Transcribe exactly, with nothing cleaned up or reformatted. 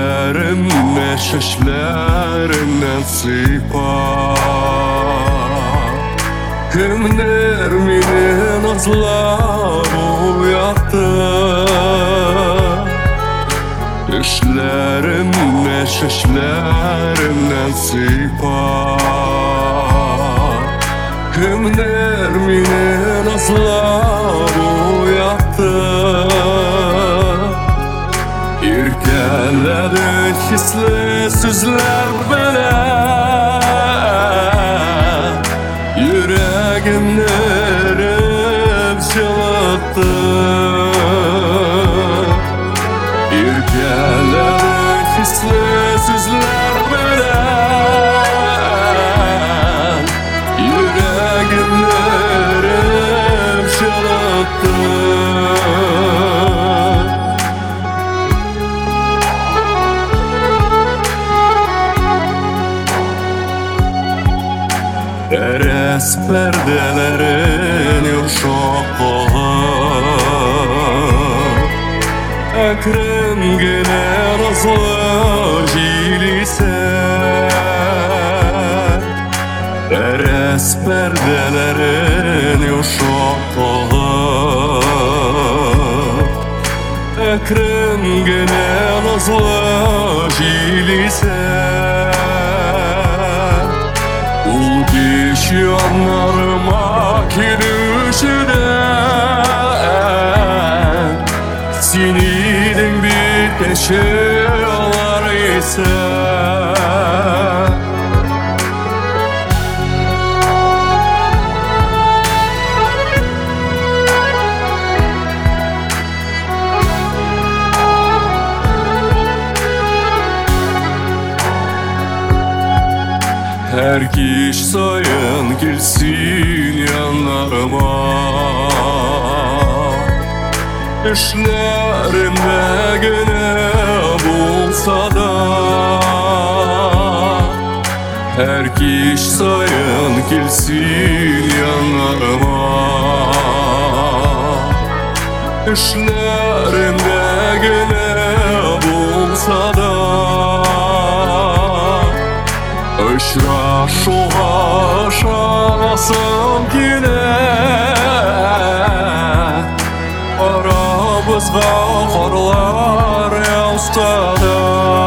Düşlerimle şeşlerimden sıypar Kimler meni nazlab uyattı Düşlerimle şeşlerimden sıypar Kimler meni nazlab uyattı İrkeledi hisli sözler bilen Yüreğimni erip жылıttı İrkeledi hisli sözler bilen Yüreğimni erip жылıttı Eres perdelerin yumuşak Ekrem gene nazlı jilise Eres perdelerin yumuşak Ekrem gene nazlı jilise Ul diş yanlarıma girişiden Sinidin bitmeşi yollar ise Her kiş sayın gelsin yanlarıma Düşlerimde gene bulsa da Her kiş sayın gelsin yanlarıma Düşlerimde gene bulsa da Işraşuğa şalasım kine Aramızga qorlar yaustada